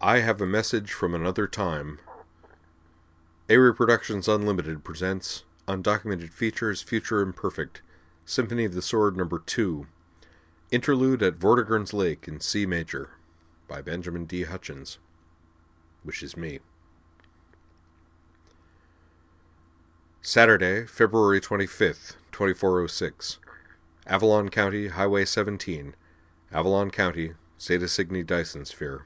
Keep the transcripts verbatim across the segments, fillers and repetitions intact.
I Have a Message from Another Time. Avery Productions Unlimited presents Undocumented Features Future Imperfect, Symphony of the Sword Number two, Interlude at Vortigern's Lake in C Major, by Benjamin D. Hutchins, which is me. Saturday, February twenty-fifth, twenty-four oh six. Avalon County, Highway seventeen, Avalon County, Zeta Cygni Dyson Sphere.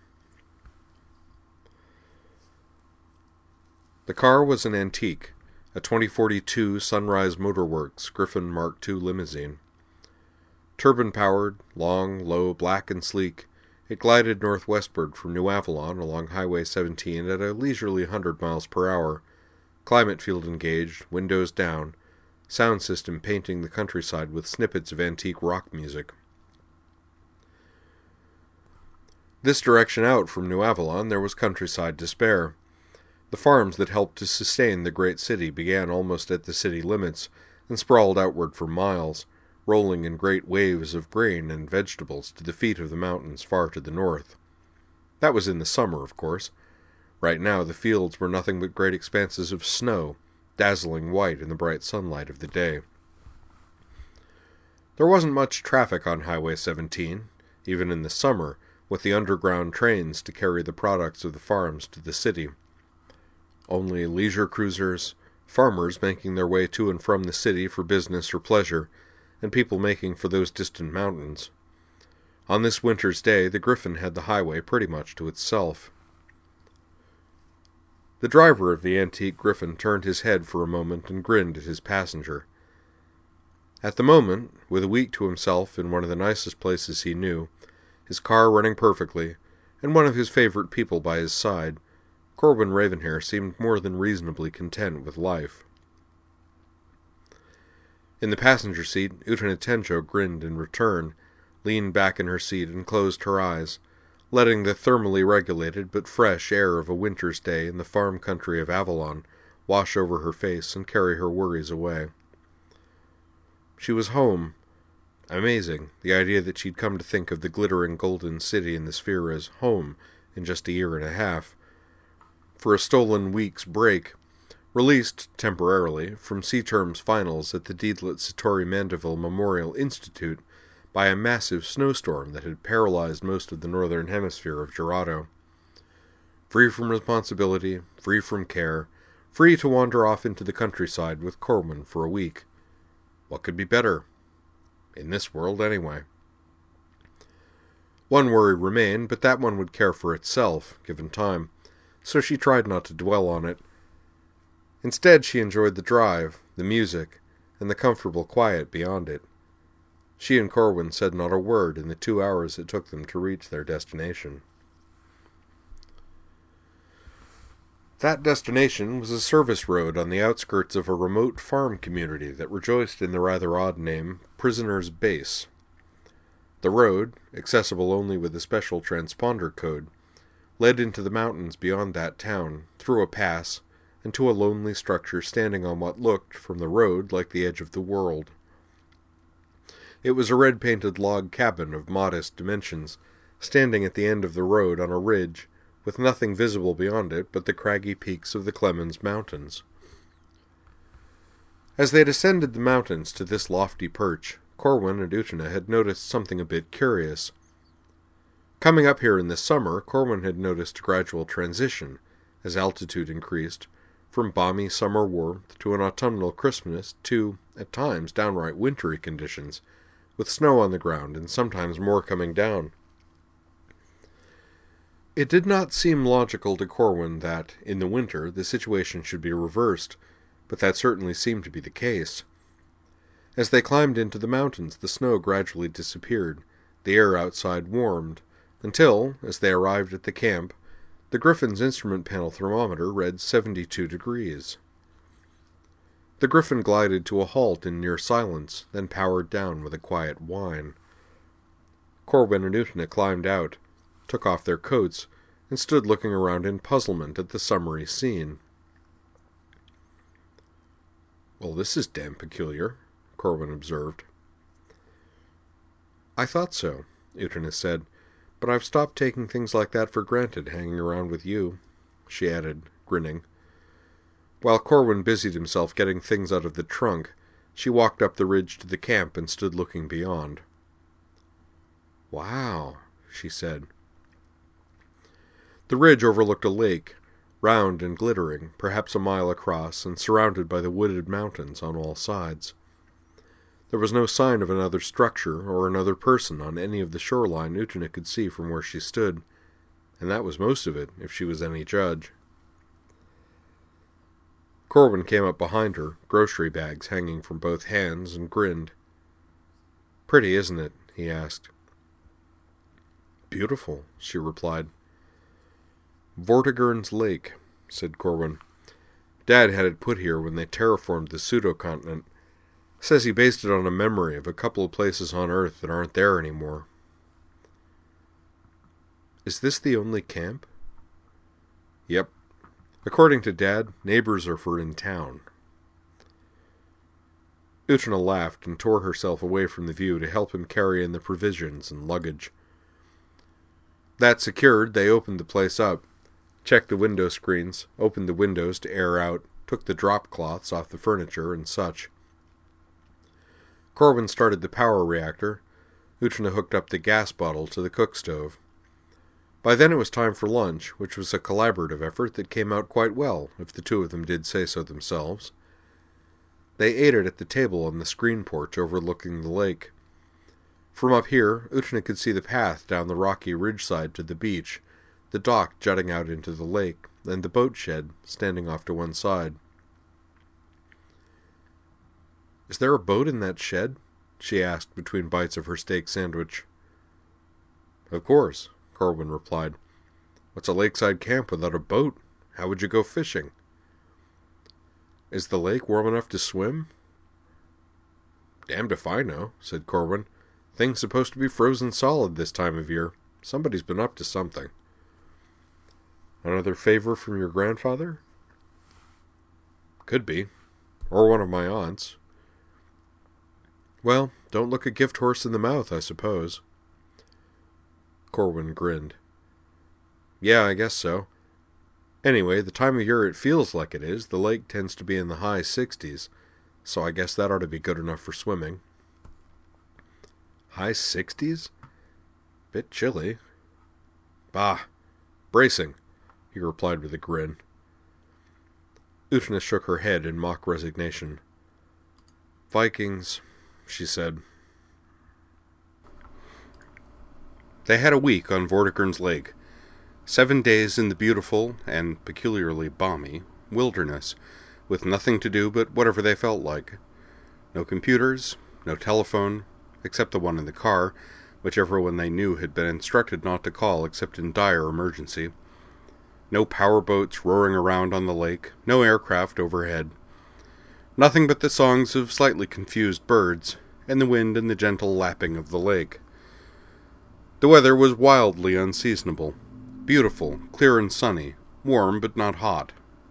The car was an antique, a twenty forty-two Sunrise Motorworks Griffin Mark two limousine. Turbine-powered, long, low, black and sleek, it glided northwestward from New Avalon along Highway seventeen at a leisurely one hundred miles per hour, climate field engaged, windows down, sound system painting the countryside with snippets of antique rock music. This direction out from New Avalon there was countryside to spare. The farms that helped to sustain the great city began almost at the city limits and sprawled outward for miles, rolling in great waves of grain and vegetables to the feet of the mountains far to the north. That was in the summer, of course. Right now the fields were nothing but great expanses of snow, dazzling white in the bright sunlight of the day. There wasn't much traffic on Highway seventeen, even in the summer, with the underground trains to carry the products of the farms to the city. Only leisure cruisers, farmers making their way to and from the city for business or pleasure, and people making for those distant mountains. On this winter's day, the Griffin had the highway pretty much to itself. The driver of the antique Griffin turned his head for a moment and grinned at his passenger. At the moment, with a week to himself in one of the nicest places he knew, his car running perfectly, and one of his favorite people by his side, Corwin Ravenhair seemed more than reasonably content with life. In the passenger seat, Utana Tenjo grinned in return, leaned back in her seat and closed her eyes, letting the thermally regulated but fresh air of a winter's day in the farm country of Avalon wash over her face and carry her worries away. She was home. Amazing, the idea that she'd come to think of the glittering golden city in the sphere as home in just a year and a half. For a stolen week's break, released, temporarily, from C-Term's finals at the Deedlet Satori Mandeville Memorial Institute by a massive snowstorm that had paralyzed most of the northern hemisphere of Gerardo. Free from responsibility, free from care, free to wander off into the countryside with Corwin for a week. What could be better? In this world, anyway. One worry remained, but that one would care for itself, given time, so she tried not to dwell on it. Instead, she enjoyed the drive, the music, and the comfortable quiet beyond it. She and Corwin said not a word in the two hours it took them to reach their destination. That destination was a service road on the outskirts of a remote farm community that rejoiced in the rather odd name Prisoner's Base. The road, accessible only with a special transponder code, led into the mountains beyond that town, through a pass, and to a lonely structure standing on what looked, from the road, like the edge of the world. It was a red-painted log cabin of modest dimensions, standing at the end of the road on a ridge, with nothing visible beyond it but the craggy peaks of the Clemens Mountains. As they descended the mountains to this lofty perch, Corwin and Utana had noticed something a bit curious. Coming up here in the summer, Corwin had noticed a gradual transition, as altitude increased, from balmy summer warmth to an autumnal crispness to, at times, downright wintry conditions, with snow on the ground and sometimes more coming down. It did not seem logical to Corwin that, in the winter, the situation should be reversed, but that certainly seemed to be the case. As they climbed into the mountains, the snow gradually disappeared, the air outside warmed, until, as they arrived at the camp, the Griffin's instrument panel thermometer read seventy-two degrees. The Griffin glided to a halt in near silence, then powered down with a quiet whine. Corwin and Utana climbed out, took off their coats, and stood looking around in puzzlement at the summery scene. "Well, this is damn peculiar," Corwin observed. "I thought so," Utana said, But I've stopped taking things like that for granted hanging around with you," she added, grinning. While Corwin busied himself getting things out of the trunk, she walked up the ridge to the camp and stood looking beyond. "Wow," she said. The ridge overlooked a lake, round and glittering, perhaps a mile across, and surrounded by the wooded mountains on all sides. There was no sign of another structure or another person on any of the shoreline Utena could see from where she stood, and that was most of it, if she was any judge. Corwin came up behind her, grocery bags hanging from both hands, and grinned. "Pretty, isn't it?" he asked. "Beautiful," she replied. "Vortigern's Lake," said Corwin. "Dad had it put here when they terraformed the pseudo-continent. Says he based it on a memory of a couple of places on Earth that aren't there anymore." "Is this the only camp?" "Yep. According to Dad, neighbors are for in town." Utena laughed and tore herself away from the view to help him carry in the provisions and luggage. That secured, they opened the place up, checked the window screens, opened the windows to air out, took the drop cloths off the furniture and such. Corwin started the power reactor. Utena hooked up the gas bottle to the cook stove. By then it was time for lunch, which was a collaborative effort that came out quite well, if the two of them did say so themselves. They ate it at the table on the screen porch overlooking the lake. From up here, Utena could see the path down the rocky ridgeside to the beach, the dock jutting out into the lake, and the boat shed standing off to one side. "Is there a boat in that shed?" she asked between bites of her steak sandwich. "Of course," Corwin replied. "What's a lakeside camp without a boat? How would you go fishing?" "Is the lake warm enough to swim?" "Damned if I know," said Corwin. "Thing's supposed to be frozen solid this time of year. Somebody's been up to something." "Another favor from your grandfather?" "Could be. Or one of my aunts." "Well, don't look a gift horse in the mouth, I suppose." Corwin grinned. "Yeah, I guess so. Anyway, the time of year it feels like it is, the lake tends to be in the high sixties, so I guess that ought to be good enough for swimming." "High sixties? Bit chilly." "Bah, bracing," he replied with a grin. Utena shook her head in mock resignation. "Vikings," she said. They had a week on Vortigern's Lake. Seven days in the beautiful, and peculiarly balmy, wilderness, with nothing to do but whatever they felt like. No computers, no telephone, except the one in the car, which everyone they knew had been instructed not to call except in dire emergency. No power boats roaring around on the lake, no aircraft overhead. Nothing but the songs of slightly confused birds, and the wind and the gentle lapping of the lake. The weather was wildly unseasonable. Beautiful, clear and sunny, warm but not hot.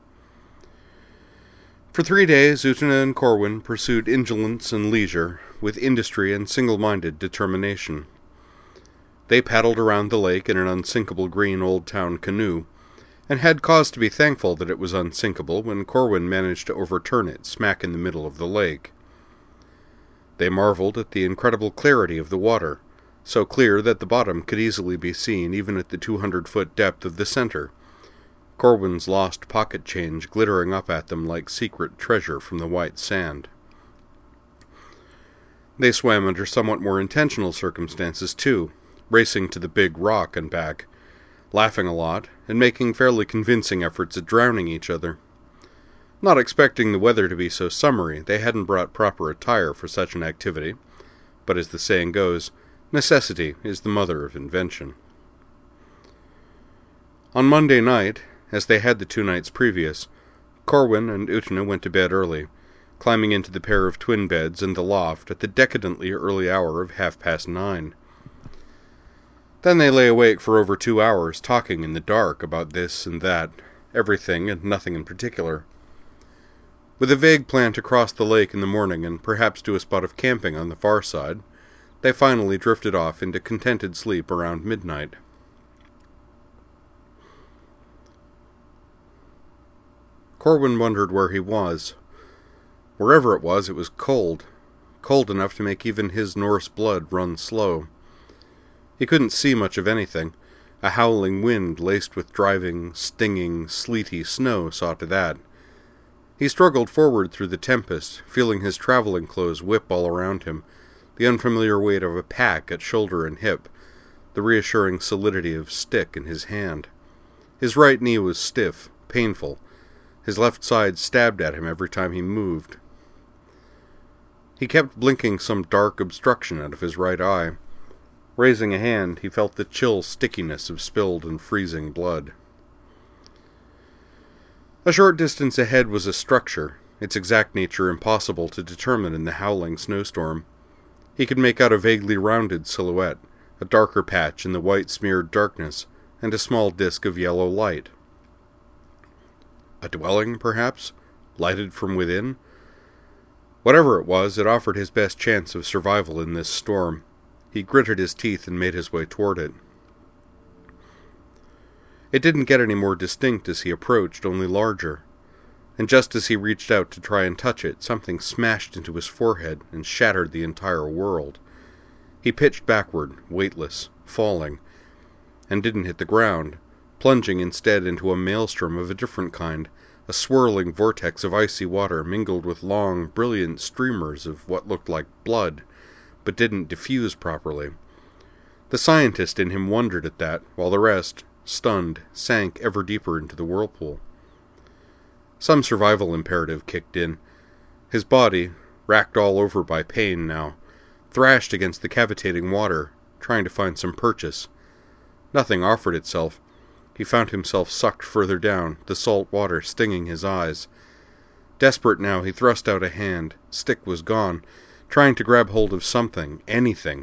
For three days Utena and Corwin pursued indolence and leisure, with industry and single-minded determination. They paddled around the lake in an unsinkable green old-town canoe, and had cause to be thankful that it was unsinkable when Corwin managed to overturn it smack in the middle of the lake. They marveled at the incredible clarity of the water, so clear that the bottom could easily be seen even at the two hundred foot depth of the center, Corwin's lost pocket change glittering up at them like secret treasure from the white sand. They swam under somewhat more intentional circumstances, too, racing to the big rock and back, laughing a lot, and making fairly convincing efforts at drowning each other. Not expecting the weather to be so summery, they hadn't brought proper attire for such an activity, but as the saying goes, necessity is the mother of invention. On Monday night, as they had the two nights previous, Corwin and Utena went to bed early, climbing into the pair of twin beds in the loft at the decadently early hour of half-past nine. Then they lay awake for over two hours, talking in the dark about this and that, everything and nothing in particular. With a vague plan to cross the lake in the morning and perhaps do a spot of camping on the far side, they finally drifted off into contented sleep around midnight. Corwin wondered where he was. Wherever it was, it was cold. Cold enough to make even his Norse blood run slow. He couldn't see much of anything. A howling wind laced with driving, stinging, sleety snow saw to that. He struggled forward through the tempest, feeling his traveling clothes whip all around him, the unfamiliar weight of a pack at shoulder and hip, the reassuring solidity of stick in his hand. His right knee was stiff, painful. His left side stabbed at him every time he moved. He kept blinking some dark obstruction out of his right eye. Raising a hand, he felt the chill stickiness of spilled and freezing blood. A short distance ahead was a structure, its exact nature impossible to determine in the howling snowstorm. He could make out a vaguely rounded silhouette, a darker patch in the white-smeared darkness, and a small disk of yellow light. A dwelling, perhaps, lighted from within? Whatever it was, it offered his best chance of survival in this storm. He gritted his teeth and made his way toward it. It didn't get any more distinct as he approached, only larger. And just as he reached out to try and touch it, something smashed into his forehead and shattered the entire world. He pitched backward, weightless, falling, and didn't hit the ground, plunging instead into a maelstrom of a different kind, a swirling vortex of icy water mingled with long, brilliant streamers of what looked like blood, but didn't diffuse properly. The scientist in him wondered at that, while the rest, stunned, sank ever deeper into the whirlpool. Some survival imperative kicked in. His body, racked all over by pain now, thrashed against the cavitating water, trying to find some purchase. Nothing offered itself. He found himself sucked further down, the salt water stinging his eyes. Desperate now, he thrust out a hand. Stick was gone, trying to grab hold of something, anything.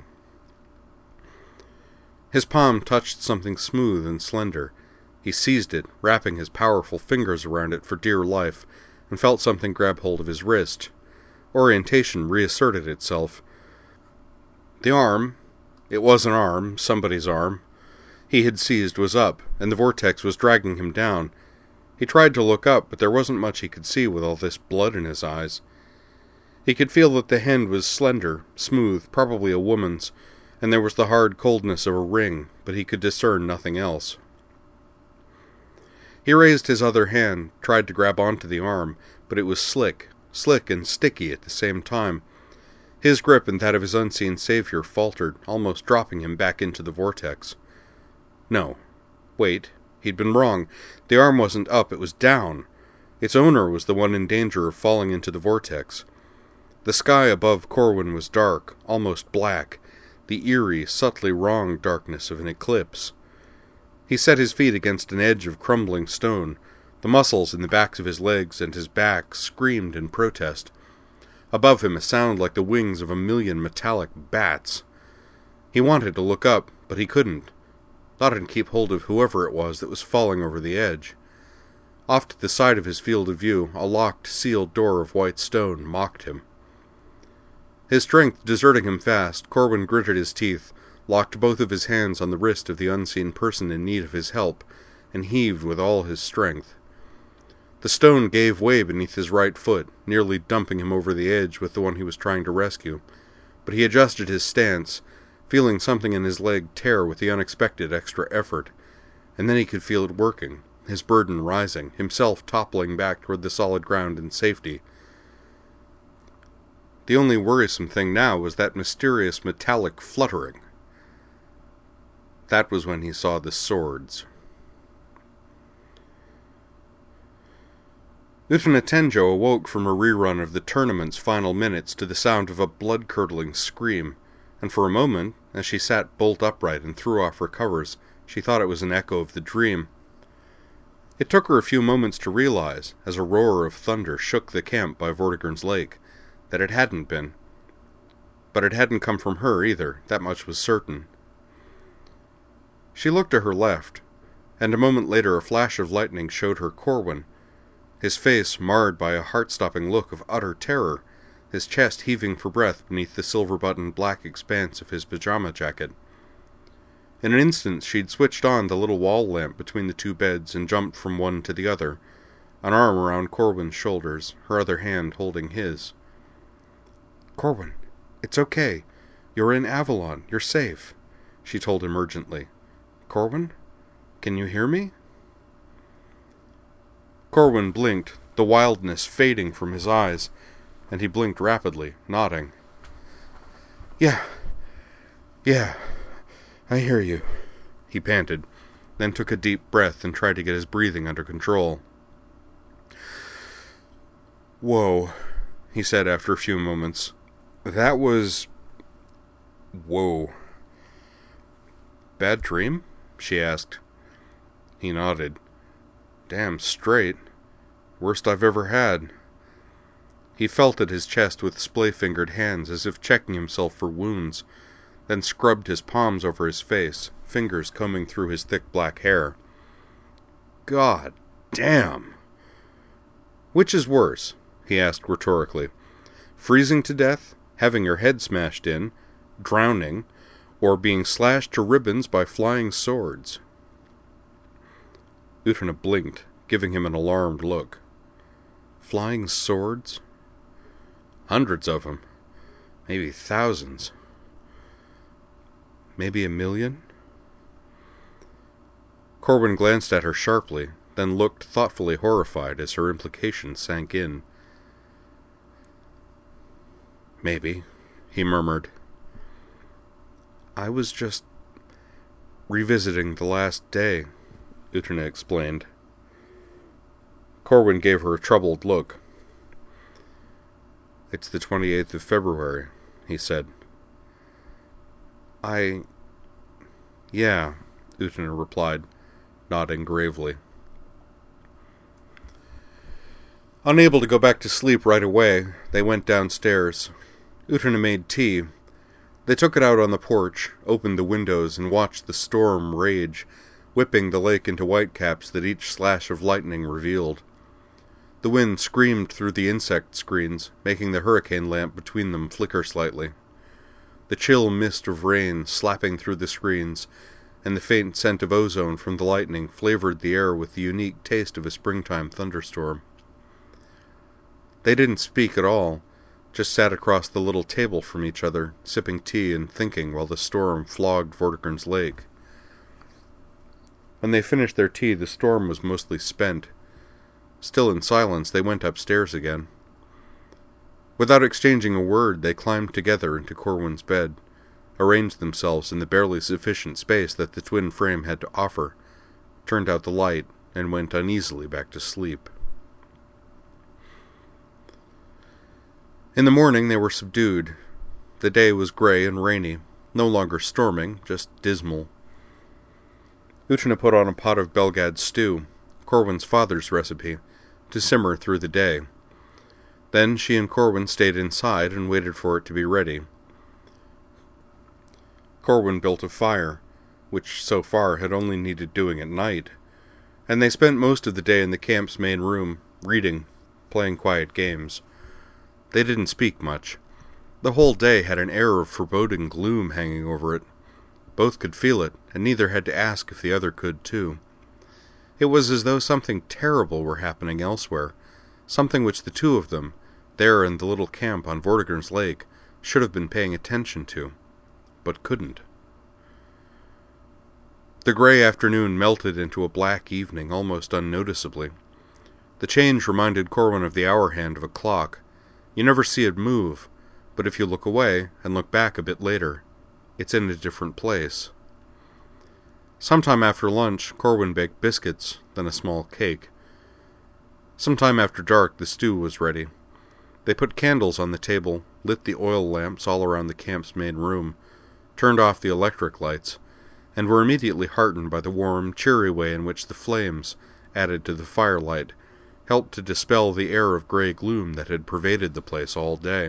His palm touched something smooth and slender. He seized it, wrapping his powerful fingers around it for dear life, and felt something grab hold of his wrist. Orientation reasserted itself. The arm, it was an arm, somebody's arm, he had seized was up, and the vortex was dragging him down. He tried to look up, but there wasn't much he could see with all this blood in his eyes. He could feel that the hand was slender, smooth, probably a woman's, and there was the hard coldness of a ring, but he could discern nothing else. He raised his other hand, tried to grab onto the arm, but it was slick, slick and sticky at the same time. His grip and that of his unseen savior faltered, almost dropping him back into the vortex. No. Wait. He'd been wrong. The arm wasn't up, it was down. Its owner was the one in danger of falling into the vortex. The sky above Corwin was dark, almost black, the eerie, subtly wrong darkness of an eclipse. He set his feet against an edge of crumbling stone. The muscles in the backs of his legs and his back screamed in protest. Above him a sound like the wings of a million metallic bats. He wanted to look up, but he couldn't. Thought and keep hold of whoever it was that was falling over the edge. Off to the side of his field of view, a locked, sealed door of white stone mocked him. His strength deserting him fast, Corwin gritted his teeth, locked both of his hands on the wrist of the unseen person in need of his help, and heaved with all his strength. The stone gave way beneath his right foot, nearly dumping him over the edge with the one he was trying to rescue, but he adjusted his stance, feeling something in his leg tear with the unexpected extra effort, and then he could feel it working, his burden rising, himself toppling back toward the solid ground in safety. The only worrisome thing now was that mysterious metallic fluttering. That was when he saw the swords. Lieutenant Tenjo awoke from a rerun of the tournament's final minutes to the sound of a blood-curdling scream, and for a moment, as she sat bolt upright and threw off her covers, she thought it was an echo of the dream. It took her a few moments to realize, as a roar of thunder shook the camp by Vortigern's lake, that it hadn't been. But it hadn't come from her either, that much was certain. She looked to her left, and a moment later a flash of lightning showed her Corwin, his face marred by a heart-stopping look of utter terror, his chest heaving for breath beneath the silver-buttoned black expanse of his pajama jacket. In an instant she'd switched on the little wall lamp between the two beds and jumped from one to the other, an arm around Corwin's shoulders, her other hand holding his. "Corwin, it's okay. You're in Avalon. You're safe," she told him urgently. "Corwin, can you hear me?" Corwin blinked, the wildness fading from his eyes, and he blinked rapidly, nodding. Yeah, yeah, I hear you," he panted, then took a deep breath and tried to get his breathing under control. "Whoa," he said after a few moments. "That was... whoa." "Bad dream?" she asked. He nodded. "Damn straight. Worst I've ever had." He felt at his chest with splay-fingered hands as if checking himself for wounds, then scrubbed his palms over his face, fingers combing through his thick black hair. "God damn." "Which is worse?" he asked rhetorically. "Freezing to death, having your head smashed in, drowning, or being slashed to ribbons by flying swords?" Uhtred blinked, giving him an alarmed look. "Flying swords?" "Hundreds of them. Maybe thousands. Maybe a million?" Corwin glanced at her sharply, then looked thoughtfully horrified as her implication sank in. "Maybe," he murmured. "I was just revisiting the last day," Uhtred explained. Corwin gave her a troubled look. "It's the twenty-eighth of February," he said. I... yeah," Uhtred replied, nodding gravely. Unable to go back to sleep right away, they went downstairs. Uhtred made tea. They took it out on the porch, opened the windows, and watched the storm rage, whipping the lake into whitecaps that each slash of lightning revealed. The wind screamed through the insect screens, making the hurricane lamp between them flicker slightly. The chill mist of rain slapping through the screens, and the faint scent of ozone from the lightning flavored the air with the unique taste of a springtime thunderstorm. They didn't speak at all, just sat across the little table from each other, sipping tea and thinking while the storm flogged Vortigern's lake. When they finished their tea, the storm was mostly spent. Still in silence, they went upstairs again. Without exchanging a word, they climbed together into Corwin's bed, arranged themselves in the barely sufficient space that the twin frame had to offer, turned out the light, and went uneasily back to sleep. In the morning they were subdued. The day was gray and rainy, no longer storming, just dismal. Uhtred put on a pot of Belgad stew, Corwin's father's recipe, to simmer through the day. Then she and Corwin stayed inside and waited for it to be ready. Corwin built a fire, which so far had only needed doing at night, and they spent most of the day in the camp's main room, reading, playing quiet games. They didn't speak much. The whole day had an air of foreboding gloom hanging over it. Both could feel it, and neither had to ask if the other could too. It was as though something terrible were happening elsewhere, something which the two of them, there in the little camp on Vortigern's Lake, should have been paying attention to, but couldn't. The gray afternoon melted into a black evening almost unnoticeably. The change reminded Corwin of the hour hand of a clock. You never see it move, but if you look away and look back a bit later, it's in a different place. Sometime after lunch, Corwin baked biscuits, then a small cake. Sometime after dark, the stew was ready. They put candles on the table, lit the oil lamps all around the camp's main room, turned off the electric lights, and were immediately heartened by the warm, cheery way in which the flames, added to the firelight, helped to dispel the air of gray gloom that had pervaded the place all day.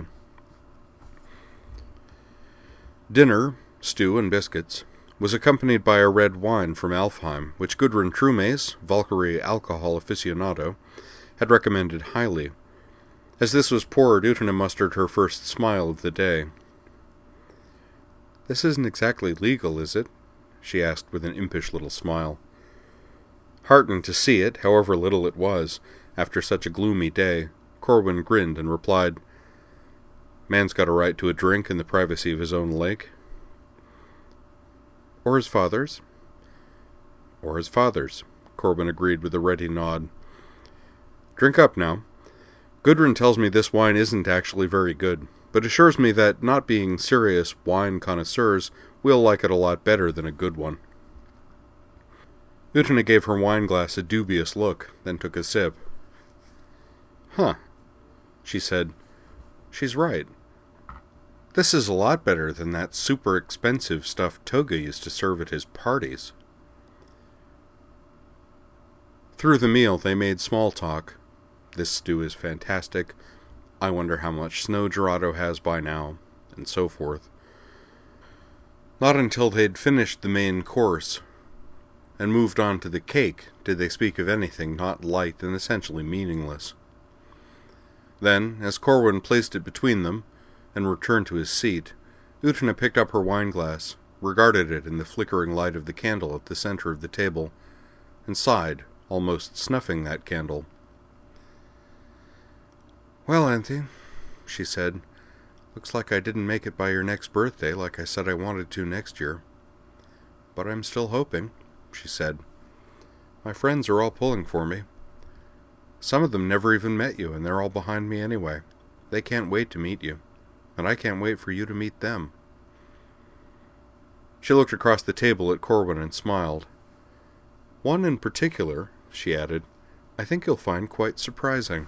Dinner, stew and biscuits, was accompanied by a red wine from Alfheim, which Gudrun Trumace, Valkyrie alcohol aficionado, had recommended highly. As this was poured, Uhtred mustered her first smile of the day. "This isn't exactly legal, is it?" she asked with an impish little smile. Heartened to see it, however little it was, After such a gloomy day, Corwin grinned and replied, "Man's got a right to a drink in the privacy of his own lake." "Or his father's." "Or his father's," Corwin agreed with a ready nod. "Drink up now. Gudrun tells me this wine isn't actually very good, but assures me that, not being serious wine connoisseurs, we'll like it a lot better than a good one." Utna gave her wineglass a dubious look, then took a sip. "Huh," she said. "She's right. This is a lot better than that super expensive stuff Toga used to serve at his parties." Through the meal they made small talk. "This stew is fantastic. I wonder how much snow Gerardo has by now," and so forth. Not until they'd finished the main course and moved on to the cake did they speak of anything not light and essentially meaningless. Then, as Corwin placed it between them and returned to his seat, Utna picked up her wineglass, regarded it in the flickering light of the candle at the center of the table, and sighed, almost snuffing that candle. "Well, Auntie," she said, "looks like I didn't make it by your next birthday like I said I wanted to next year. But I'm still hoping," she said. "My friends are all pulling for me. Some of them never even met you, and they're all behind me anyway. They can't wait to meet you, and I can't wait for you to meet them." She looked across the table at Corwin and smiled. "One in particular," she added, "I think you'll find quite surprising."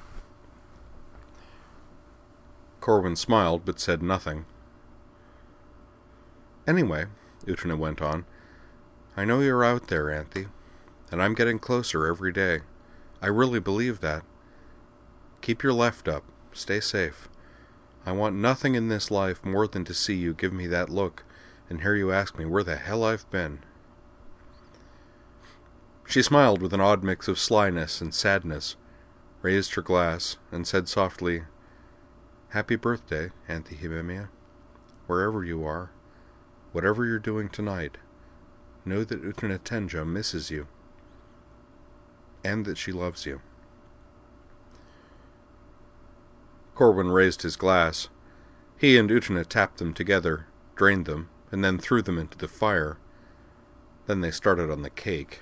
Corwin smiled, but said nothing. "Anyway," Utna went on, "I know you're out there, Auntie, and I'm getting closer every day. I really believe that. Keep your left up. Stay safe. I want nothing in this life more than to see you give me that look and hear you ask me where the hell I've been." She smiled with an odd mix of slyness and sadness, raised her glass, and said softly, "Happy birthday, Auntie Hibemia. Wherever you are, whatever you're doing tonight, know that Utna Tenja misses you, and that she loves you." Corwin raised his glass. He and Utna tapped them together, drained them, and then threw them into the fire. Then they started on the cake.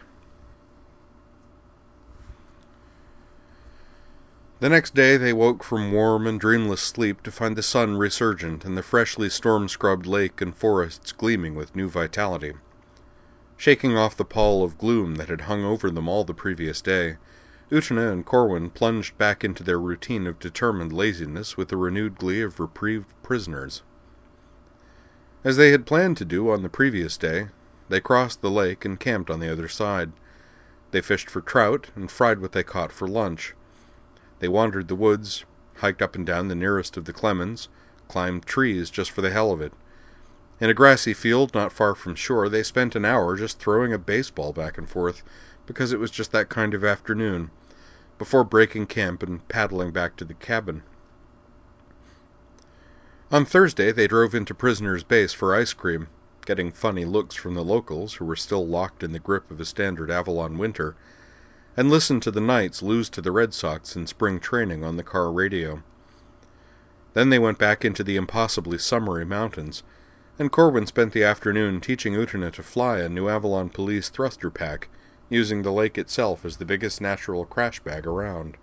The next day they woke from warm and dreamless sleep to find the sun resurgent and the freshly storm-scrubbed lake and forests gleaming with new vitality. Shaking off the pall of gloom that had hung over them all the previous day, Utna and Corwin plunged back into their routine of determined laziness with the renewed glee of reprieved prisoners. As they had planned to do on the previous day, they crossed the lake and camped on the other side. They fished for trout and fried what they caught for lunch. They wandered the woods, hiked up and down the nearest of the Clemens, climbed trees just for the hell of it. In a grassy field not far from shore, they spent an hour just throwing a baseball back and forth, because it was just that kind of afternoon, before breaking camp and paddling back to the cabin. On Thursday, they drove into Prisoner's Base for ice cream, getting funny looks from the locals who were still locked in the grip of a standard Avalon winter, and listened to the Knights lose to the Red Sox in spring training on the car radio. Then they went back into the impossibly summery mountains, and Corwin spent the afternoon teaching Utna to fly a New Avalon Police thruster pack, using the lake itself as the biggest natural crash bag around.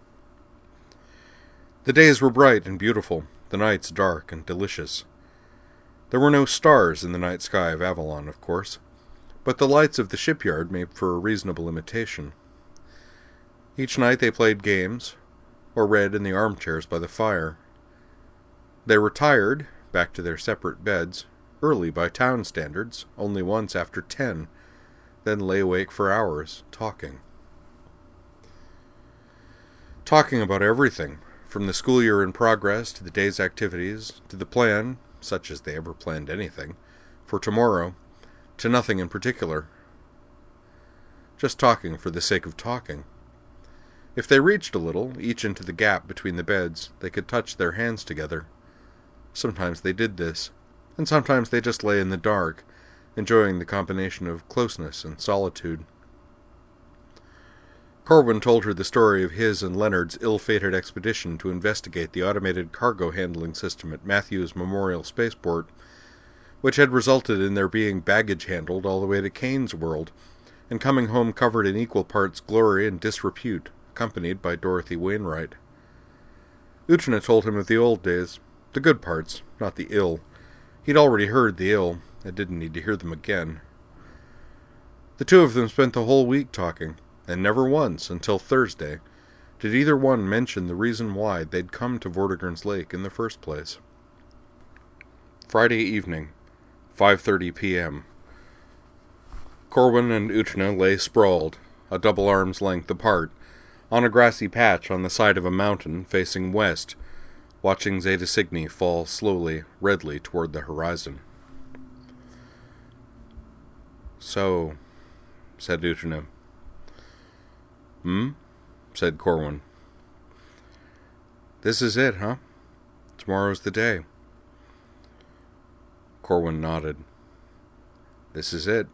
The days were bright and beautiful, the nights dark and delicious. There were no stars in the night sky of Avalon, of course, but the lights of the shipyard made for a reasonable imitation. Each night they played games, or read in the armchairs by the fire. They retired, back to their separate beds, early by town standards, only once after ten, then lay awake for hours, talking. Talking about everything, from the school year in progress to the day's activities, to the plan, such as they ever planned anything, for tomorrow, to nothing in particular. Just talking for the sake of talking. If they reached a little, each into the gap between the beds, they could touch their hands together. Sometimes they did this, and sometimes they just lay in the dark, enjoying the combination of closeness and solitude. Corwin told her the story of his and Leonard's ill-fated expedition to investigate the automated cargo handling system at Matthews Memorial Spaceport, which had resulted in their being baggage handled all the way to Kane's world, and coming home covered in equal parts glory and disrepute, accompanied by Dorothy Wainwright. Utena told him of the old days, the good parts, not the ill. He'd already heard the ill, and didn't need to hear them again. The two of them spent the whole week talking, and never once, until Thursday, did either one mention the reason why they'd come to Vortigern's Lake in the first place. Friday evening, five thirty p.m. Corwin and Utena lay sprawled, a double arm's length apart, on a grassy patch on the side of a mountain facing west, watching Zeta Cygni fall slowly, redly toward the horizon. "So," said Utena. "Hmm?" said Corwin. "This is it, huh? Tomorrow's the day." Corwin nodded. "This is it."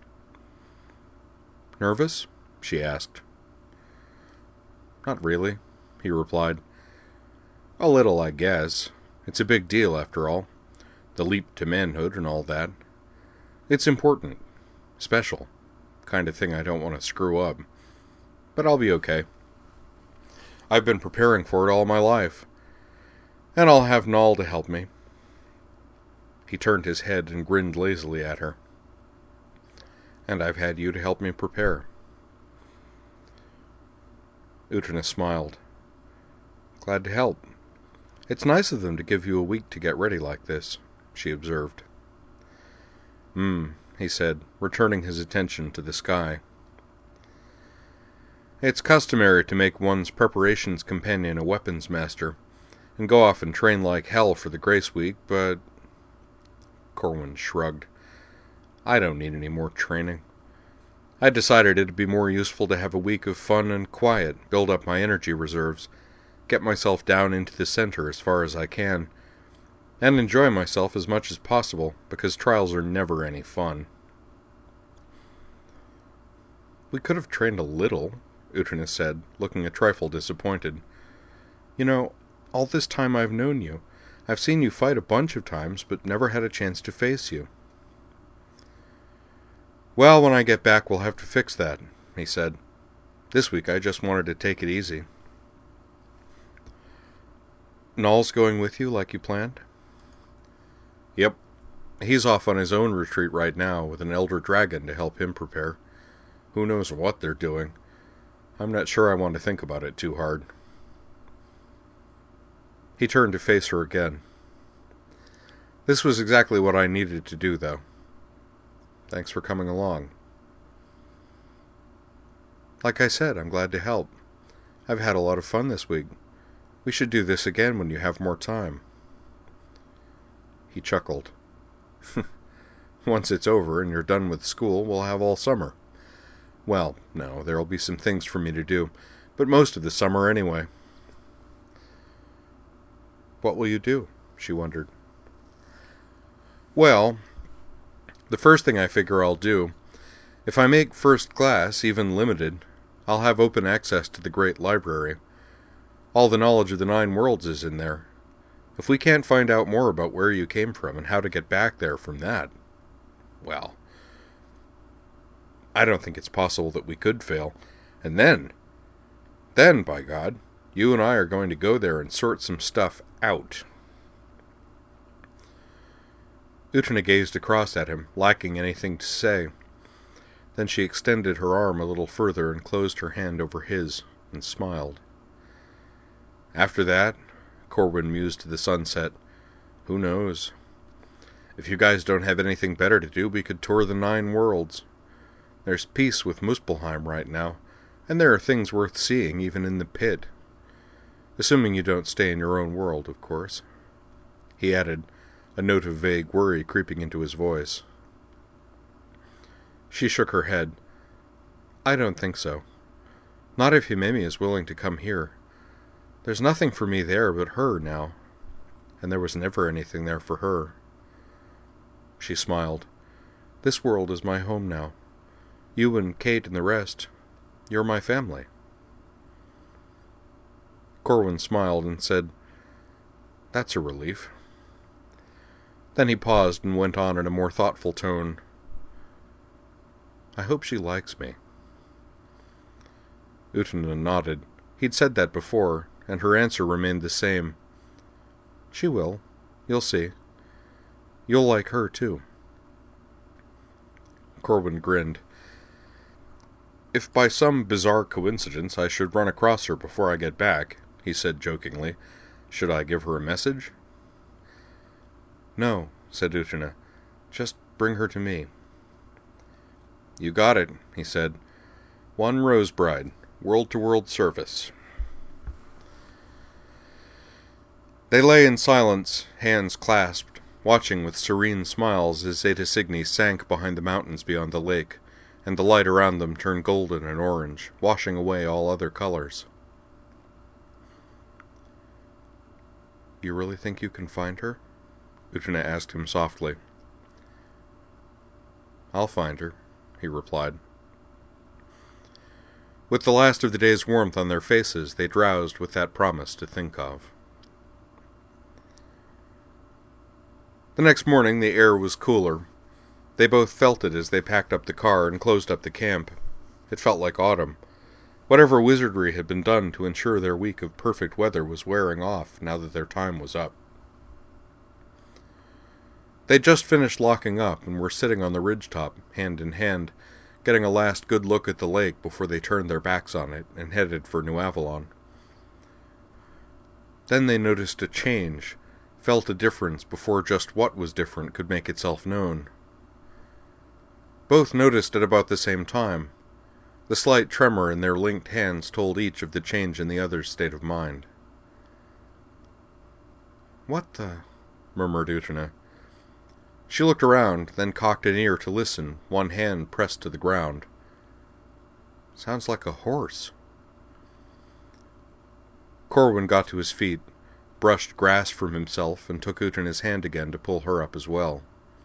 "Nervous?" she asked. "Not really," he replied. "A little, I guess. It's a big deal, after all. The leap to manhood and all that. It's important. Special. Kind of thing I don't want to screw up. But I'll be okay. I've been preparing for it all my life. And I'll have Nall to help me." He turned his head and grinned lazily at her. "And I've had you to help me prepare." Utena smiled. "Glad to help. It's nice of them to give you a week to get ready like this," she observed. "Hmm," he said, returning his attention to the sky. "It's customary to make one's preparations companion a weapons master, and go off and train like hell for the Grace Week, but..." Corwin shrugged. "I don't need any more training. I decided it'd be more useful to have a week of fun and quiet, build up my energy reserves, get myself down into the center as far as I can, and enjoy myself as much as possible, because trials are never any fun." "We could have trained a little," Utena said, looking a trifle disappointed. "You know, all this time I've known you, I've seen you fight a bunch of times, but never had a chance to face you." "Well, when I get back, we'll have to fix that," he said. "This week I just wanted to take it easy." "Nall's going with you like you planned?" "Yep. He's off on his own retreat right now with an elder dragon to help him prepare. Who knows what they're doing? I'm not sure I want to think about it too hard." He turned to face her again. "This was exactly what I needed to do, though. Thanks for coming along." "Like I said, I'm glad to help. I've had a lot of fun this week. We should do this again when you have more time." He chuckled. "Once it's over and you're done with school, we'll have all summer. Well, no, there'll be some things for me to do, but most of the summer anyway." "What will you do?" she wondered. "Well, the first thing I figure I'll do, if I make first class, even limited, I'll have open access to the Great Library. All the knowledge of the Nine Worlds is in there. If we can't find out more about where you came from and how to get back there from that, well, I don't think it's possible that we could fail. And then, then, by God, you and I are going to go there and sort some stuff out." Utena gazed across at him, lacking anything to say. Then she extended her arm a little further and closed her hand over his, and smiled. "After that," Corwin mused to the sunset, "who knows? If you guys don't have anything better to do, we could tour the Nine Worlds. There's peace with Muspelheim right now, and there are things worth seeing even in the pit. Assuming you don't stay in your own world, of course," he added, a note of vague worry creeping into his voice. She shook her head. "I don't think so. Not if Himemi is willing to come here. There's nothing for me there but her now, and there was never anything there for her." She smiled. "This world is my home now. You and Kate and the rest, you're my family, Corwin smiled and said, "That's a relief." Then he paused and went on in a more thoughtful tone. "I hope she likes me." Utena nodded. He'd said that before, and her answer remained the same. "She will. You'll see. You'll like her, too." Corwin grinned. "If by some bizarre coincidence I should run across her before I get back," he said jokingly, "should I give her a message?" "No," said Utena. "Just bring her to me." "You got it," he said. "One Rosebride, world-to-world service." They lay in silence, hands clasped, watching with serene smiles as Zeta Cygni sank behind the mountains beyond the lake, and the light around them turned golden and orange, washing away all other colors. "You really think you can find her?" Utena asked him softly. "I'll find her," he replied. With the last of the day's warmth on their faces, they drowsed with that promise to think of. The next morning the air was cooler. They both felt it as they packed up the car and closed up the camp. It felt like autumn. Whatever wizardry had been done to ensure their week of perfect weather was wearing off now that their time was up. They'd just finished locking up and were sitting on the ridgetop, hand in hand, getting a last good look at the lake before they turned their backs on it and headed for New Avalon. Then they noticed a change, felt a difference before just what was different could make itself known. Both noticed at about the same time. The slight tremor in their linked hands told each of the change in the other's state of mind. "What the?" murmured Utena. She looked around, then cocked an ear to listen, one hand pressed to the ground. "Sounds like a horse." Corwin got to his feet, brushed grass from himself, and took Utena's hand again to pull her up as well.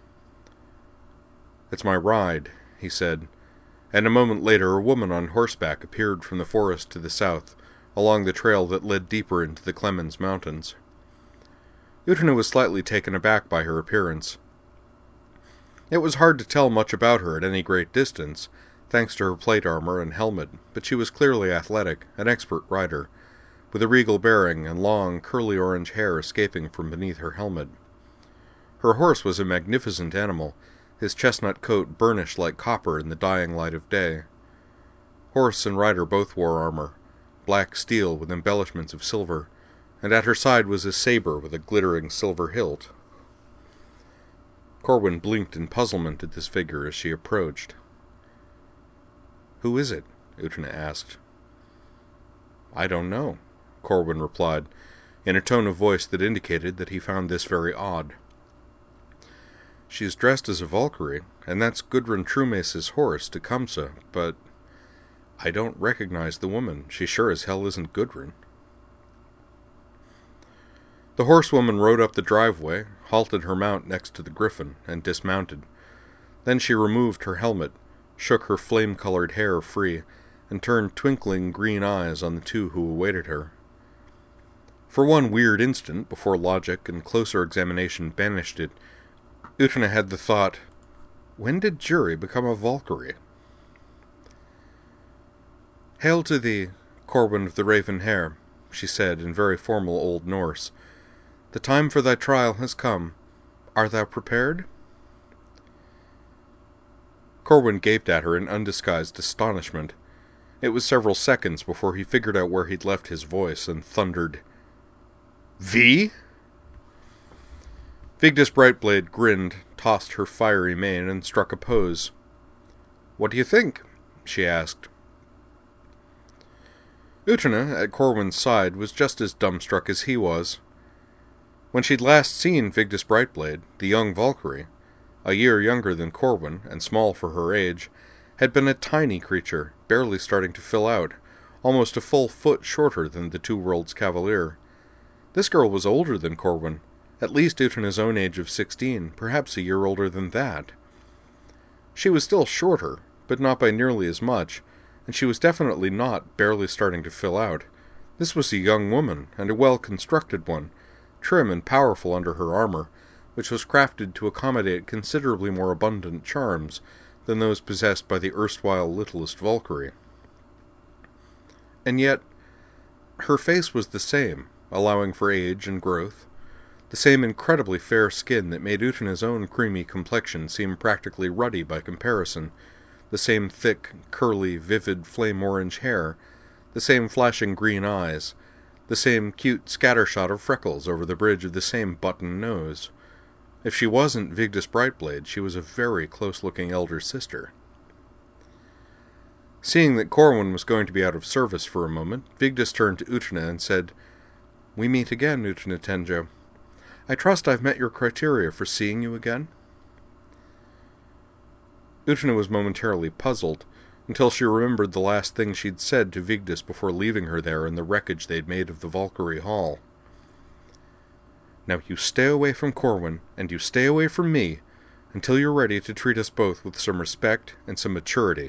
"It's my ride," he said, and a moment later a woman on horseback appeared from the forest to the south, along the trail that led deeper into the Clemens Mountains. Utena was slightly taken aback by her appearance. It was hard to tell much about her at any great distance, thanks to her plate armor and helmet, but she was clearly athletic, an expert rider, with a regal bearing and long, curly orange hair escaping from beneath her helmet. Her horse was a magnificent animal, his chestnut coat burnished like copper in the dying light of day. Horse and rider both wore armor, black steel with embellishments of silver, and at her side was a saber with a glittering silver hilt. Corwin blinked in puzzlement at this figure as she approached. "Who is it?" Utena asked. "I don't know," Corwin replied, in a tone of voice that indicated that he found this very odd. "She is dressed as a Valkyrie, and that's Gudrun Trumace's horse, Tecumseh, but I don't recognize the woman. She sure as hell isn't Gudrun." The horsewoman rode up the driveway, halted her mount next to the griffin, and dismounted. Then she removed her helmet, shook her flame-colored hair free, and turned twinkling green eyes on the two who awaited her. For one weird instant, before logic and closer examination banished it, Utena had the thought, when did Juri become a Valkyrie? "Hail to thee, Corwin of the Raven Hair," she said in very formal Old Norse. "The time for thy trial has come. Art thou prepared?" Corwin gaped at her in undisguised astonishment. It was several seconds before he figured out where he'd left his voice and thundered, "V?" Vigdis Brightblade grinned, tossed her fiery mane, and struck a pose. "What do you think?" she asked. Utena, at Corwin's side, was just as dumbstruck as he was. When she'd last seen Vigdis Brightblade, the young Valkyrie, a year younger than Corwin, and small for her age, had been a tiny creature, barely starting to fill out, almost a full foot shorter than the Two Worlds Cavalier. This girl was older than Corwin, at least Utena's own age of sixteen, perhaps a year older than that. She was still shorter, but not by nearly as much, and she was definitely not barely starting to fill out. This was a young woman, and a well-constructed one, trim and powerful under her armor, which was crafted to accommodate considerably more abundant charms than those possessed by the erstwhile littlest Valkyrie. And yet, her face was the same, allowing for age and growth, the same incredibly fair skin that made Utena's own creamy complexion seem practically ruddy by comparison, the same thick, curly, vivid flame-orange hair, the same flashing green eyes, the same cute scattershot of freckles over the bridge of the same button nose. If she wasn't Vigdis Brightblade, she was a very close-looking elder sister. Seeing that Corwin was going to be out of service for a moment, Vigdis turned to Utena and said, "We meet again, Utena Tenjo. I trust I've met your criteria for seeing you again?" Utena was momentarily puzzled, until she remembered the last thing she'd said to Vigdis before leaving her there in the wreckage they'd made of the Valkyrie Hall. "Now you stay away from Corwin, and you stay away from me, until you're ready to treat us both with some respect and some maturity."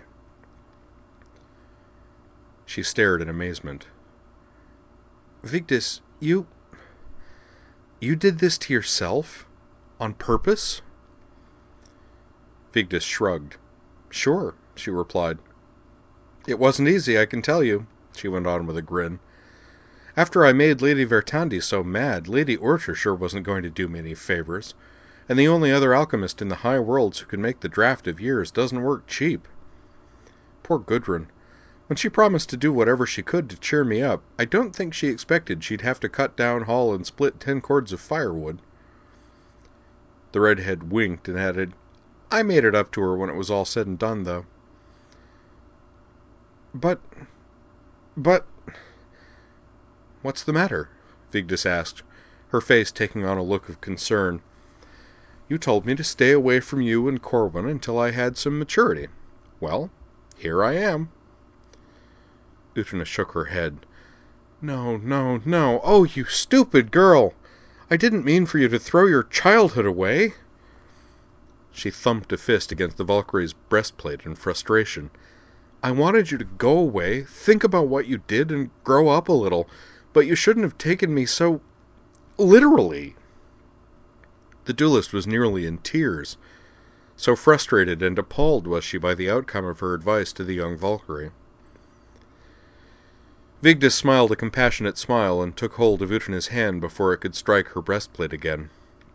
She stared in amazement. "Vigdis, you... you did this to yourself? On purpose?" Vigdis shrugged. "Sure," she replied. "It wasn't easy, I can tell you," she went on with a grin. "After I made Lady Vertandi so mad, Lady Orcher sure wasn't going to do me any favors, and the only other alchemist in the high worlds who can make the draft of years doesn't work cheap. Poor Gudrun. When she promised to do whatever she could to cheer me up, I don't think she expected she'd have to cut down Hall and split ten cords of firewood." The redhead winked and added, "I made it up to her when it was all said and done, though." But... but... "What's the matter?" Vigdis asked, her face taking on a look of concern. "You told me to stay away from you and Corwin until I had some maturity. Well, here I am." Utena shook her head. "No, no, no. Oh, you stupid girl! I didn't mean for you to throw your childhood away." She thumped a fist against the Valkyrie's breastplate in frustration. "I wanted you to go away, think about what you did, and grow up a little, but you shouldn't have taken me so... literally." The duelist was nearly in tears. So frustrated and appalled was she by the outcome of her advice to the young Valkyrie. Vigdis smiled a compassionate smile and took hold of Utena's hand before it could strike her breastplate again.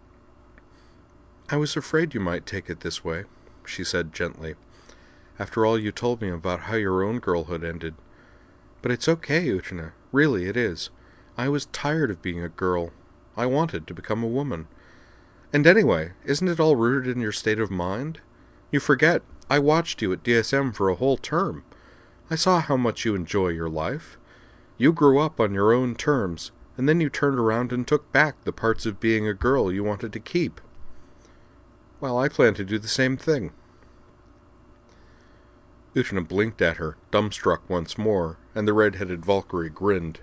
"I was afraid you might take it this way," she said gently. "After all you told me about how your own girlhood ended. But it's okay, Utena. Really, it is. I was tired of being a girl. I wanted to become a woman. And anyway, isn't it all rooted in your state of mind? You forget, I watched you at D S M for a whole term. I saw how much you enjoy your life. You grew up on your own terms, and then you turned around and took back the parts of being a girl you wanted to keep. Well, I plan to do the same thing." Utena blinked at her, dumbstruck once more, and the red-headed Valkyrie grinned.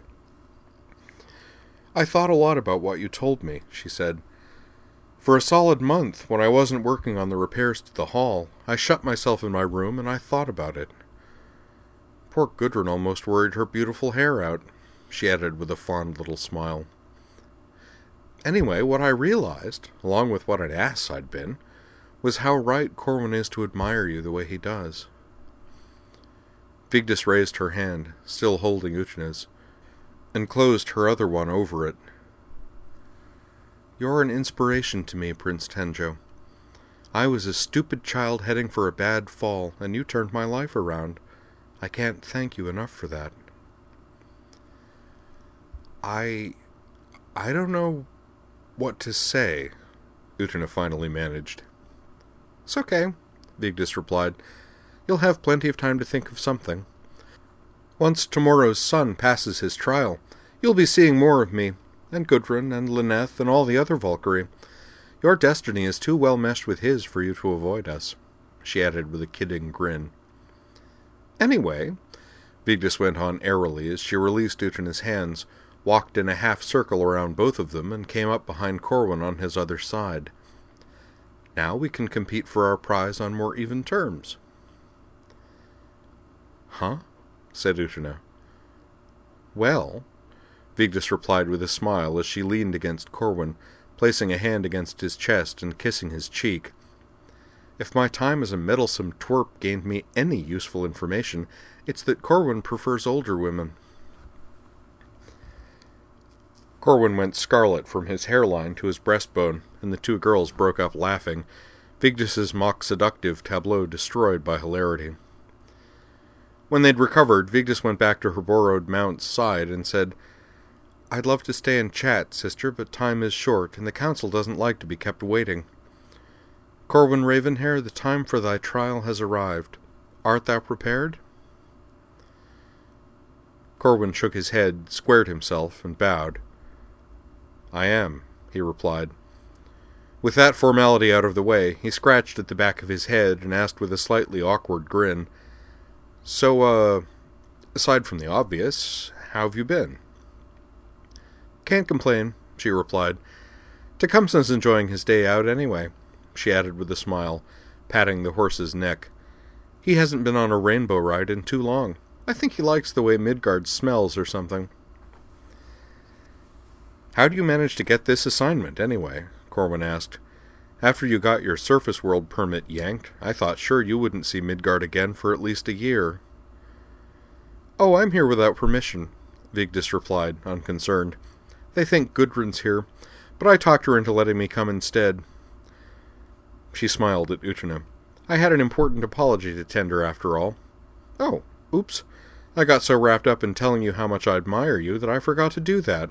"I thought a lot about what you told me," she said. "For a solid month, when I wasn't working on the repairs to the hall, I shut myself in my room and I thought about it. Poor Gudrun almost worried her beautiful hair out," she added with a fond little smile. "Anyway, what I realized, along with what an ass I'd been, was how right Corwin is to admire you the way he does." Vigdis raised her hand, still holding Utena's, and closed her other one over it. "You're an inspiration to me, Prince Tenjo. I was a stupid child heading for a bad fall, and you turned my life around. I can't thank you enough for that." I... I don't know what to say," Utena finally managed. "It's okay," Vigdis replied. "You'll have plenty of time to think of something. Once tomorrow's sun passes his trial, you'll be seeing more of me, and Gudrun, and Lyneth, and all the other Valkyrie. Your destiny is too well meshed with his for you to avoid us," she added with a kidding grin. "Anyway," Vigdis went on airily as she released Utena's hands, walked in a half circle around both of them, and came up behind Corwin on his other side. "Now we can compete for our prize on more even terms." "Huh?" said Utena. "Well," Vigdis replied with a smile as she leaned against Corwin, placing a hand against his chest and kissing his cheek. If my time as a meddlesome twerp gained me any useful information, it's that Corwin prefers older women. Corwin went scarlet from his hairline to his breastbone, and the two girls broke up laughing, Vigdis's mock-seductive tableau destroyed by hilarity. When they'd recovered, Vigdis went back to her borrowed mount's side and said, "I'd love to stay and chat, sister, but time is short, and the council doesn't like to be kept waiting. Corwin Ravenhair, the time for thy trial has arrived. Art thou prepared?" Corwin shook his head, squared himself, and bowed. "I am," he replied. With that formality out of the way, he scratched at the back of his head and asked with a slightly awkward grin, "So, uh, aside from the obvious, how have you been?" "Can't complain," she replied. "Tecumseh's enjoying his day out anyway," she added with a smile, patting the horse's neck. "He hasn't been on a rainbow ride in too long. I think he likes the way Midgard smells or something." "How do you manage to get this assignment, anyway?" Corwin asked. "After you got your surface world permit yanked, I thought sure you wouldn't see Midgard again for at least a year." "Oh, I'm here without permission," Vigdis replied, unconcerned. "They think Gudrun's here, but I talked her into letting me come instead." She smiled at Utena. "I had an important apology to tender after all." "Oh, oops. I got so wrapped up in telling you how much I admire you that I forgot to do that."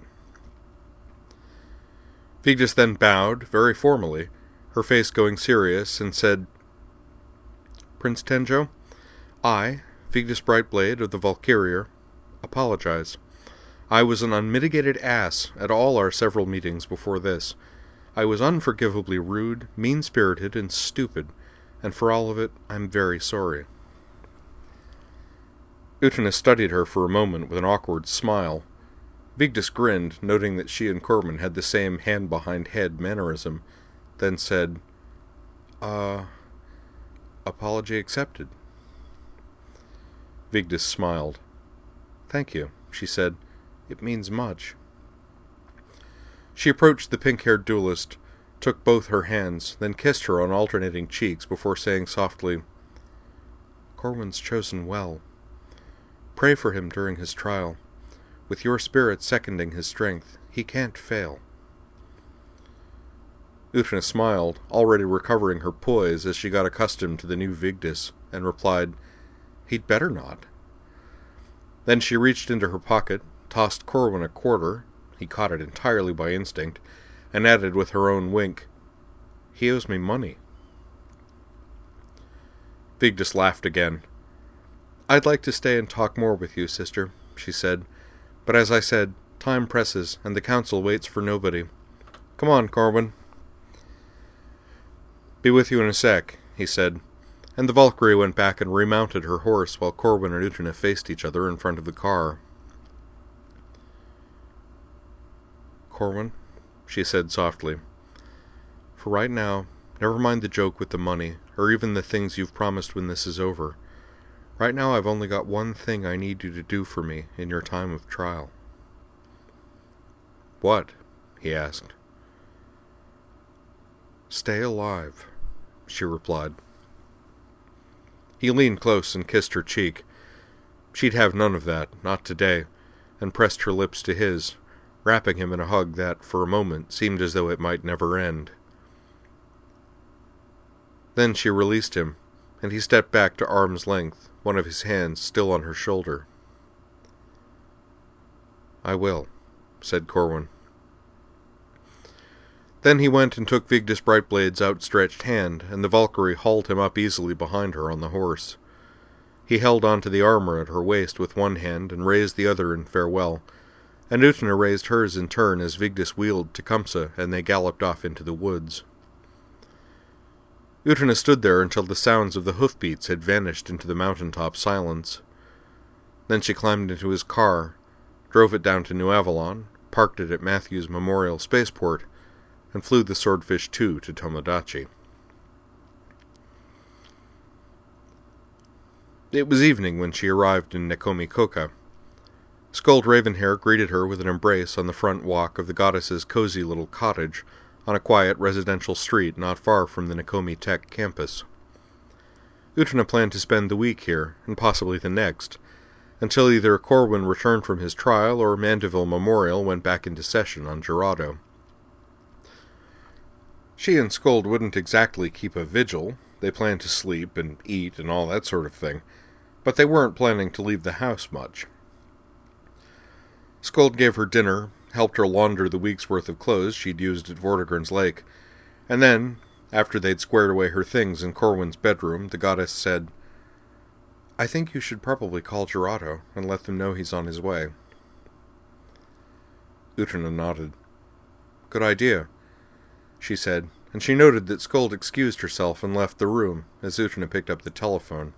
Vigdis then bowed, very formally, her face going serious, and said, "Prince Tenjo, I, Vigdis Brightblade of the Valkyrier, apologize. I was an unmitigated ass at all our several meetings before this. I was unforgivably rude, mean-spirited, and stupid, and for all of it, I'm very sorry." Utena studied her for a moment with an awkward smile. Vigdis grinned, noting that she and Corwin had the same hand-behind-head mannerism, then said, Uh, apology accepted." Vigdis smiled. "Thank you," she said. "It means much." She approached the pink-haired duelist, took both her hands, then kissed her on alternating cheeks before saying softly, "Corwin's chosen well. Pray for him during his trial. With your spirit seconding his strength, he can't fail." Utena smiled, already recovering her poise as she got accustomed to the new Vigdis, and replied, "He'd better not." Then she reached into her pocket, tossed Corwin a quarter, he caught it entirely by instinct, and added with her own wink, "He owes me money." Vigdis laughed again. "I'd like to stay and talk more with you, sister," she said, "but as I said, time presses, and the council waits for nobody. Come on, Corwin." "Be with you in a sec," he said, and the Valkyrie went back and remounted her horse while Corwin and Utena faced each other in front of the car. "Corwin," she said softly, "for right now, never mind the joke with the money, or even the things you've promised when this is over. Right now I've only got one thing I need you to do for me in your time of trial." "What?" he asked. "Stay alive," she replied. He leaned close and kissed her cheek. She'd have none of that, not today, and pressed her lips to his, wrapping him in a hug that, for a moment, seemed as though it might never end. Then she released him, and he stepped back to arm's length, one of his hands still on her shoulder. "I will," said Corwin. Then he went and took Vigdis Brightblade's outstretched hand, and the Valkyrie hauled him up easily behind her on the horse. He held onto the armor at her waist with one hand and raised the other in farewell, and Utena raised hers in turn as Vigdis wheeled Tecumseh and they galloped off into the woods. Utena stood there until the sounds of the hoofbeats had vanished into the mountaintop silence. Then she climbed into his car, drove it down to New Avalon, parked it at Matthews Memorial Spaceport, and flew the Swordfish two to Tomodachi. It was evening when she arrived in Nekomi Koka. Skuld Ravenhair greeted her with an embrace on the front walk of the goddess's cozy little cottage on a quiet residential street not far from the Nakomi Tech campus. Utena planned to spend the week here, and possibly the next, until either Corwin returned from his trial or Mandeville Memorial went back into session on Gerado. She and Skuld wouldn't exactly keep a vigil. They planned to sleep and eat and all that sort of thing, but they weren't planning to leave the house much. Skuld gave her dinner, helped her launder the week's worth of clothes she'd used at Vortigern's Lake, and then, after they'd squared away her things in Corwin's bedroom, the goddess said, "I think you should probably call Gerado and let them know he's on his way." Utena nodded. "Good idea," she said, and she noted that Skuld excused herself and left the room as Utena picked up the telephone.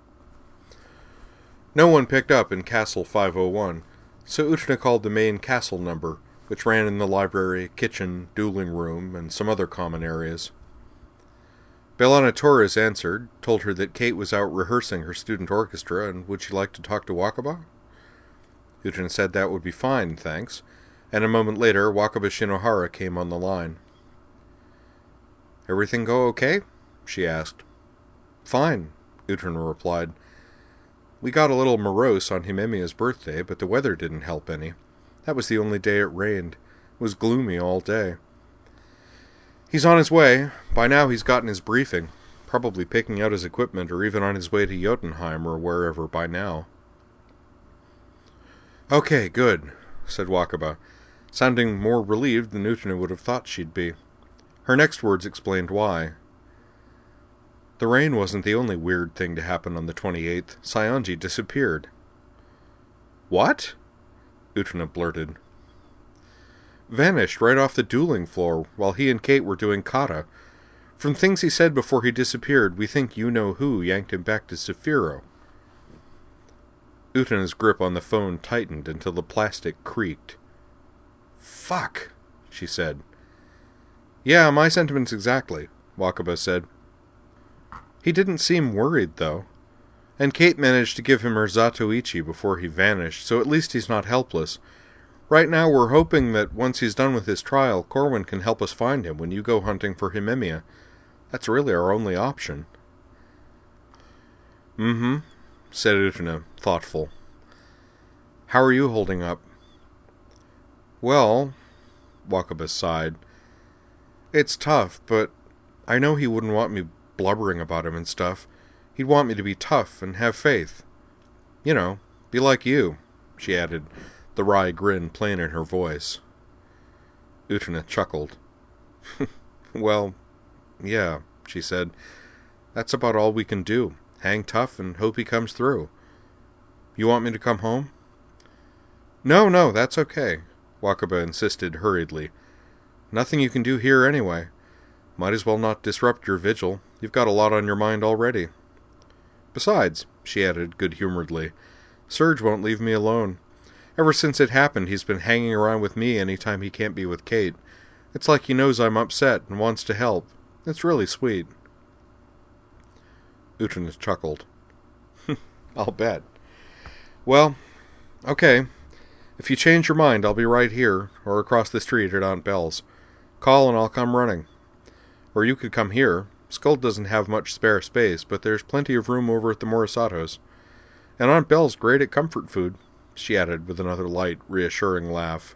No one picked up in Castle five oh one, so Utena called the main castle number, which ran in the library, kitchen, dueling room, and some other common areas. Bellana Torres answered, told her that Kate was out rehearsing her student orchestra, and would she like to talk to Wakaba? Utena said that would be fine, thanks, and a moment later Wakaba Shinohara came on the line. "Everything go okay?" she asked. "Fine," Utena replied. "We got a little morose on Himemiya's birthday, but the weather didn't help any. That was the only day it rained. It was gloomy all day. He's on his way. By now he's gotten his briefing, probably picking out his equipment or even on his way to Jotunheim or wherever by now." "Okay, good," said Wakaba, sounding more relieved than Utena would have thought she'd be. Her next words explained why. "The rain wasn't the only weird thing to happen on the twenty-eighth. Saionji disappeared." "What?" Utena blurted. "Vanished right off the dueling floor while he and Kate were doing kata. From things he said before he disappeared, we think you-know-who yanked him back to Saphiro." Utena's grip on the phone tightened until the plastic creaked. "Fuck," she said. "Yeah, my sentiments exactly," Wakaba said. "He didn't seem worried, though. And Kate managed to give him her Zatoichi before he vanished, so at least he's not helpless. Right now we're hoping that once he's done with his trial, Corwin can help us find him when you go hunting for Himemiya. That's really our only option." "Mm-hmm," said Utena, thoughtful. "How are you holding up?" "Well," Wakaba sighed, "it's tough, but I know he wouldn't want me blubbering about him and stuff. He'd want me to be tough and have faith. You know, be like you," she added, the wry grin plain in her voice. Utena chuckled. "Well, yeah," she said. "That's about all we can do. Hang tough and hope he comes through. You want me to come home?" "No, no, that's okay," Wakaba insisted hurriedly. "Nothing you can do here anyway. Might as well not disrupt your vigil. You've got a lot on your mind already. Besides," she added good-humoredly, "Serge won't leave me alone. Ever since it happened, he's been hanging around with me any time he can't be with Kate. It's like he knows I'm upset and wants to help. It's really sweet." Utena chuckled. "I'll bet. Well, okay. If you change your mind, I'll be right here, or across the street at Aunt Belle's. Call and I'll come running. Or you could come here. Skuld doesn't have much spare space, but there's plenty of room over at the Morisatos. And Aunt Belle's great at comfort food," she added with another light, reassuring laugh.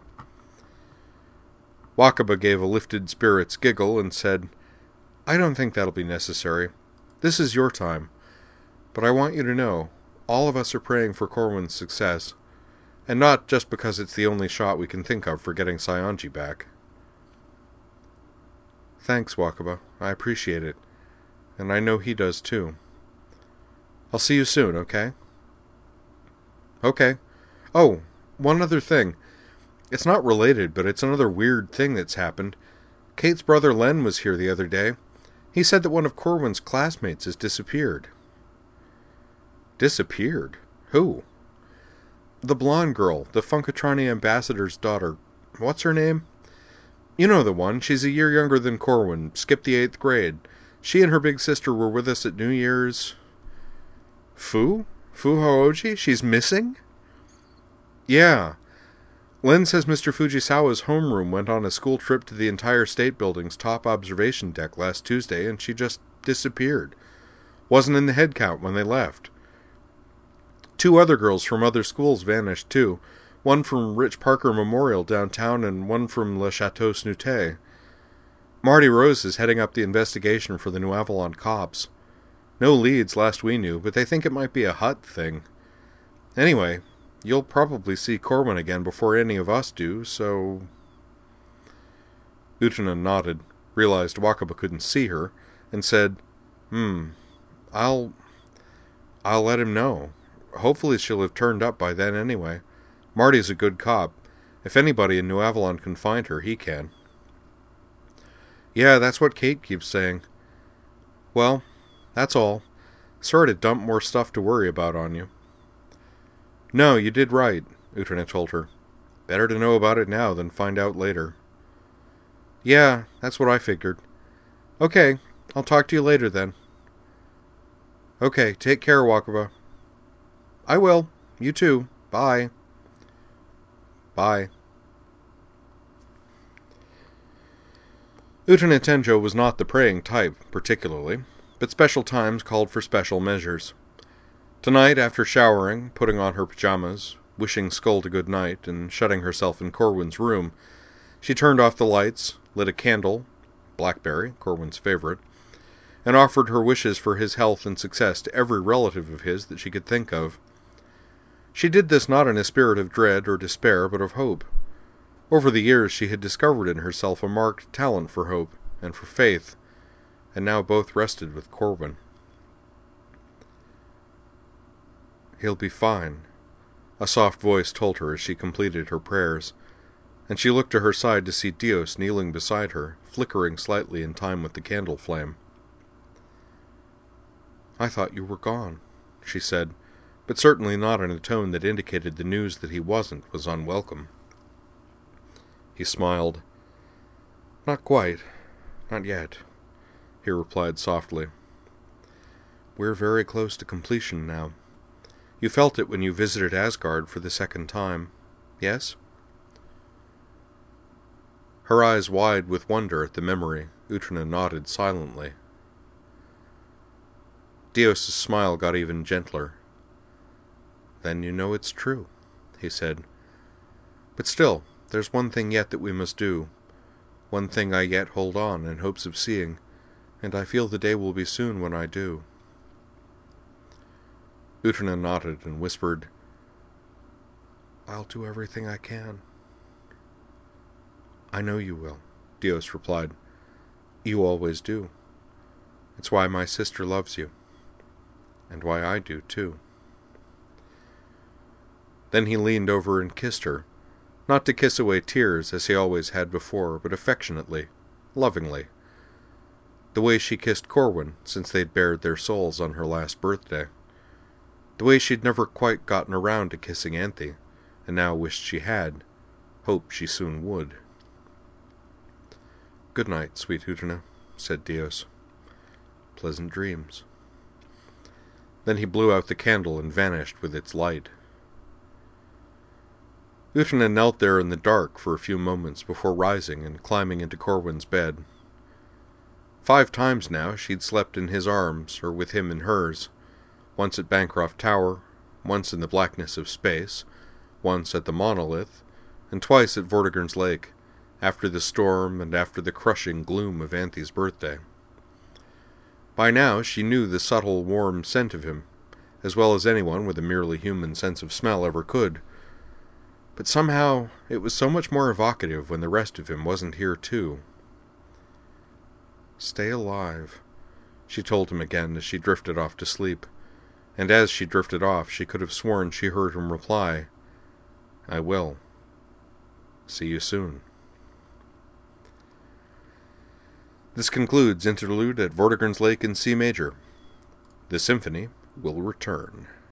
Wakaba gave a lifted spirits giggle and said, "I don't think that'll be necessary. This is your time. But I want you to know, all of us are praying for Corwin's success, and not just because it's the only shot we can think of for getting Saionji back." "Thanks, Wakaba. I appreciate it. And I know he does too. I'll see you soon, okay?" "Okay. Oh, one other thing. It's not related, but it's another weird thing that's happened. Kate's brother Len was here the other day. He said that one of Corwin's classmates has disappeared." "Disappeared? Who?" "The blonde girl, the Funkatrani ambassador's daughter. What's her name? You know the one. She's a year younger than Corwin, skipped the eighth grade. She and her big sister were with us at New Year's." "Fu? Fu Hooji? She's missing?" Yeah. Len says Mister Fujisawa's homeroom went on a school trip to the entire state building's top observation deck last Tuesday, and she just disappeared. Wasn't in the head count when they left. Two other girls from other schools vanished, too. One from Rich Parker Memorial downtown and one from Le Chateau Snoote. Marty Rose is heading up the investigation for the New Avalon cops. No leads last we knew, but they think it might be a Hutt thing. Anyway, you'll probably see Corwin again before any of us do, so... Utana nodded, realized Wakaba couldn't see her, and said, Hmm, I'll... I'll let him know. Hopefully she'll have turned up by then anyway. Marty's a good cop. If anybody in New Avalon can find her, he can. Yeah, that's what Kate keeps saying. Well, that's all. Sorry to dump more stuff to worry about on you. No, you did right, Utana told her. Better to know about it now than find out later. Yeah, that's what I figured. Okay, I'll talk to you later then. Okay, take care, Wakaba. I will. You too. Bye. Bye. Utana Tenjo was not the praying type, particularly, but special times called for special measures. Tonight, after showering, putting on her pajamas, wishing Skuld a good night, and shutting herself in Corwin's room, she turned off the lights, lit a candle, blackberry, Corwin's favorite, and offered her wishes for his health and success to every relative of his that she could think of. She did this not in a spirit of dread or despair, but of hope. Over the years she had discovered in herself a marked talent for hope and for faith, and now both rested with Corwin. He'll be fine, a soft voice told her as she completed her prayers, and she looked to her side to see Dios kneeling beside her, flickering slightly in time with the candle flame. I thought you were gone, she said, but certainly not in a tone that indicated the news that he wasn't was unwelcome. He smiled. Not quite. Not yet, he replied softly. We're very close to completion now. You felt it when you visited Asgard for the second time, yes? Her eyes wide with wonder at the memory, Utana nodded silently. Dios' smile got even gentler. Then you know it's true, he said. But still, there's one thing yet that we must do. One thing I yet hold on in hopes of seeing, and I feel the day will be soon when I do. Utana nodded and whispered, I'll do everything I can. I know you will, Dios replied. You always do. It's why my sister loves you. And why I do, too. Then he leaned over and kissed her, not to kiss away tears as he always had before, but affectionately, lovingly, the way she kissed Corwin since they'd bared their souls on her last birthday, the way she'd never quite gotten around to kissing Anthe, and now wished she had, hoped she soon would. Good night, sweet Utana, said Dios. Pleasant dreams. Then he blew out the candle and vanished with its light. Utana knelt there in the dark for a few moments before rising and climbing into Corwin's bed. Five times now she'd slept in his arms or with him in hers, once at Bancroft Tower, once in the blackness of space, once at the monolith, and twice at Vortigern's Lake, after the storm and after the crushing gloom of Anthe's birthday. By now she knew the subtle, warm scent of him, as well as anyone with a merely human sense of smell ever could. But somehow it was so much more evocative when the rest of him wasn't here too. Stay alive, she told him again as she drifted off to sleep, and as she drifted off she could have sworn she heard him reply, I will. See you soon. This concludes Interlude at Vortigern's Lake in C major. The symphony will return.